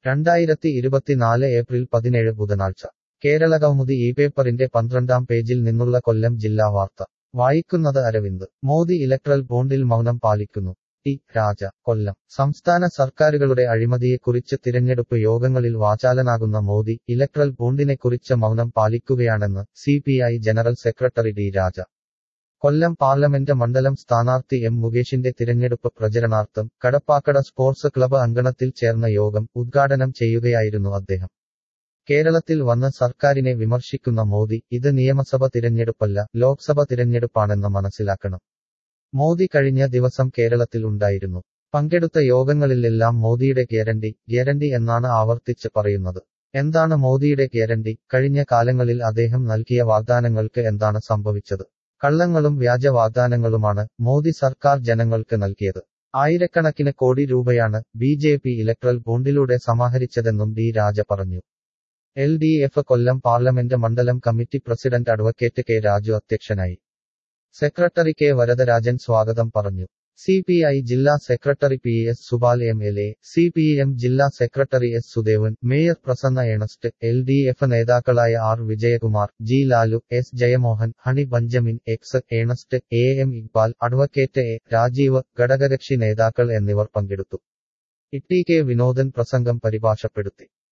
2024 April 17 ബുധനാഴ്ച കേരളകൗമുദി ഈ പേപ്പറിന്റെ 12-ാം പേജിൽ നിന്നുള്ള കൊല്ലം ജില്ലാ വാർത്ത വായിക്കുന്നത് അരവിന്ദ്. മോദി ഇലക്ട്രൽ ബോണ്ടിൽ മൗനം പാലിക്കുന്നു. ടി. രാജ, കൊല്ലം. സംസ്ഥാന സർക്കാരുകളുടെ അഴിമതിയെക്കുറിച്ച് തിരഞ്ഞെടുപ്പ് യോഗങ്ങളിൽ വാചാലനാകുന്ന മോദി ഇലക്ട്രൽ ബോണ്ടിനെക്കുറിച്ച് മൗനം പാലിക്കുകയാണെന്ന് CPI general secretary D. Raja. Kollam parliament മണ്ഡലം സ്ഥാനാർത്ഥി എം. മുകേഷിന്റെ തിരഞ്ഞെടുപ്പ് പ്രചരണാർത്ഥം കടപ്പാക്കട സ്പോർട്സ് ക്ലബ് അങ്കണത്തിൽ ചേർന്ന യോഗം ഉദ്ഘാടനം ചെയ്യുകയായിരുന്നു അദ്ദേഹം. കേരളത്തിൽ വന്ന് സർക്കാരിനെ വിമർശിക്കുന്ന മോദി ഇത് നിയമസഭ തിരഞ്ഞെടുപ്പല്ല, ലോക്സഭ തിരഞ്ഞെടുപ്പാണെന്ന് മനസ്സിലാക്കണം. മോദി കഴിഞ്ഞ ദിവസം കേരളത്തിൽ ഉണ്ടായിരുന്നു. പങ്കെടുത്ത യോഗങ്ങളിലെല്ലാം മോദിയുടെ ഗ്യാരണ്ടി എന്നാണ് ആവർത്തിച്ച് പറയുന്നത്. എന്താണ് മോദിയുടെ ഗ്യാരണ്ടി? കഴിഞ്ഞ കാലങ്ങളിൽ അദ്ദേഹം നൽകിയ വാഗ്ദാനങ്ങൾക്ക് എന്താണ് സംഭവിച്ചത്? കള്ളങ്ങളും വ്യാജ വാഗ്ദാനങ്ങളുമാണ് മോദി സർക്കാർ ജനങ്ങൾക്ക് നൽകിയത്. ആയിരക്കണക്കിന് കോടി രൂപയാണ് ബി.ജെ.പി. ഇലക്ട്രൽ ബോണ്ടിലൂടെ സമാഹരിച്ചതെന്നും ഡി. രാജ പറഞ്ഞു. എൽ.ഡി.എഫ്. കൊല്ലം പാർലമെന്റ് മണ്ഡലം committee president advocate K. Raju അധ്യക്ഷനായി. Secretary K. വരദരാജൻ സ്വാഗതം പറഞ്ഞു. സി.പി.ഐ. ജില്ലാ secretary P. S. Subal MLA, CPM. ജില്ലാ secretary S. Sudevan, mayor Prasanna Ernest, LDF. നേതാക്കളായ R. Vijayakumar, G. Lalu, S. Jayamohan, Honey Benjamin, X. Ernest, A. M. Iqbal, advocate A. Rajeev, ഘടകകക്ഷി നേതാക്കൾ എന്നിവർ പങ്കെടുത്തു. ടി. കെ. വിനോദൻ പ്രസംഗം പരിഭാഷപ്പെടുത്തി.